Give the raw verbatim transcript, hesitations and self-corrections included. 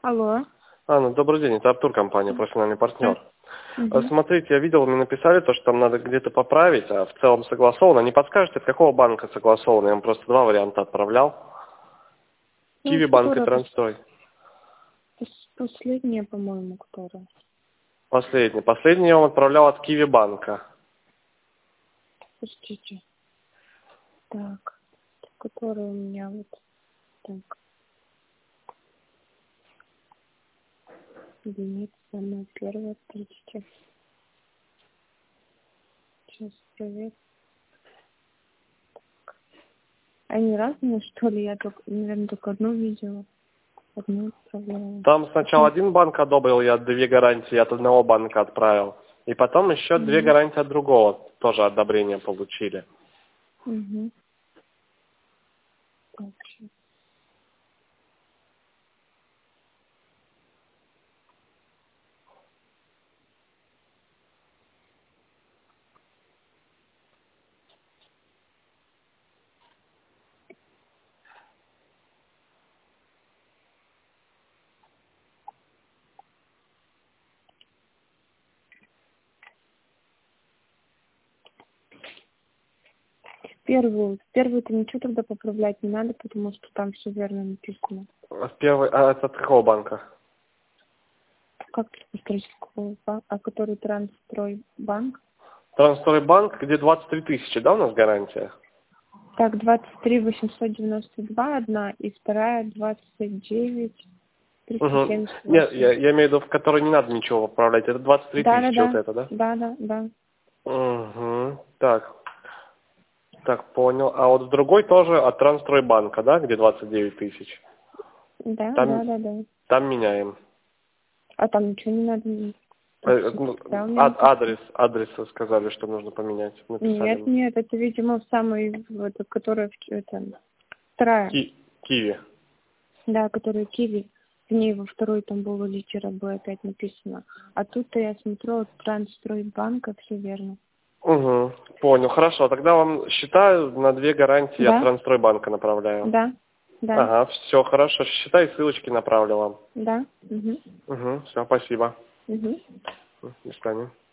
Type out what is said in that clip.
Алло. Анна, добрый день, это Артур, компания «Профессиональный партнер». Угу. Смотрите, я видел, мне написали то, что там надо где-то поправить, а в целом согласовано. Не подскажете, от какого банка согласовано? Я вам просто два варианта отправлял. Ну, Киви вот банк и которая Трансстрой. пос- последняя, по-моему, которая. Последний. Последний я вам отправлял от Киви банка. Подождите. Так. Которая у меня вот так. Нет, самая первая, подождите. Сейчас проверю. Они разные, что ли? Я только, наверное, только одну видела. Одну отправляла. Там сначала один банк одобрил, я две гарантии от одного банка отправил. И потом еще две Угу. гарантии от другого тоже одобрение получили. Угу. Так, щас. Первую. Первую-то ничего тогда поправлять не надо, потому что там все верно написано. А Первый, а это от какого банка? Как исторического банка, а который Трансстройбанк? Трансстрой банк, где двадцать три тысячи, да, у нас гарантия? Так, двадцать три восемьсот девяносто два одна и вторая двадцать девять триста Угу. семьдесят Нет, восемь. я, я имею в виду, в которой не надо ничего поправлять. Это двадцать три Да, да, тысячи вот да. это, да? Да, да, да. Угу. Так, так, понял. А вот в другой тоже от Трансстройбанка, да, где двадцать девять тысяч? Да, Там, да, да, да. там меняем. А там ничего не надо. Э, Это э, всё ну, да, у меня ад- написано. адрес, адрес сказали, что нужно поменять. Написали Нет, мне. нет, это, видимо, самый, вот, которая, в- это, вторая. Ки- Киви. Да, которая Киви. В ней во второй там была литера Б опять написано. А тут-то я смотрю, от Трансстройбанка все верно. Угу. Понял. Хорошо. Тогда вам считаю на две гарантии от Да, Трансстройбанка направляю. да, да, Ага, все хорошо. Считай, ссылочки направлю вам. да. Угу. Угу. Все, спасибо. Угу. До свидания.